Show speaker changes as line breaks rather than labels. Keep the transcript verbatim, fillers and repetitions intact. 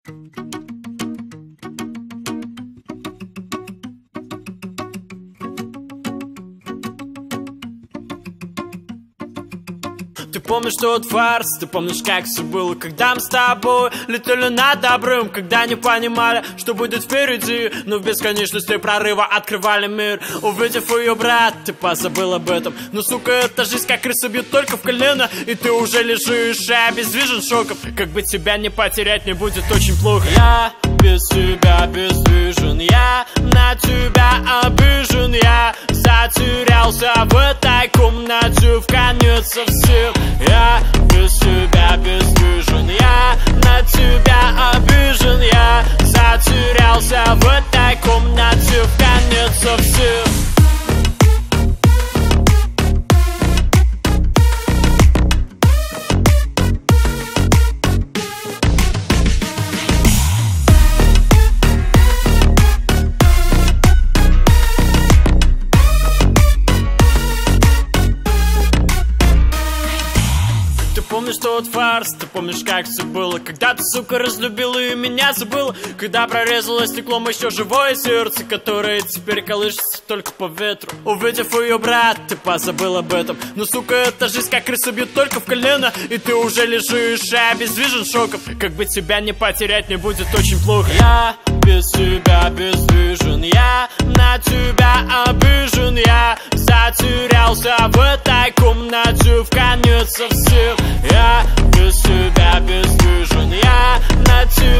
Ты помнишь тот фарс, ты помнишь, как все было, когда мы с тобой летели над добрым, когда не понимали, что будет впереди, но в бесконечности прорыва открывали мир. Увидев ее, брат, ты позабыл об этом. Но, сука, эта жизнь как крысы бьет только в колено, и ты уже лежишь, обездвижен шоком. Как бы тебя не потерять, мне будет очень плохо. Я без тебя бездвижен, я на тебя обижен, я затерялся в этой комнате в конец совсем. Я без тебя бездвижен, я на тебя обижен, я затерялся в этой комнате в конец совсем. Помнишь тот фарс, ты помнишь, как все было, когда ты, сука, разлюбила и меня забыла, когда прорезалось стеклом еще живое сердце, которое теперь колышется только по ветру. Увидев ее, брат, ты позабыл об этом. Но, сука, эта жизнь как крысы бьет только в колено, и ты уже лежишь, обездвижен шоком. Как бы тебя не потерять, мне будет очень плохо. Я без тебя бездвижен, я на тебя обижен, я затерялся в этой комнате в конец совсем. Я без тебя бездвижен, я на тебя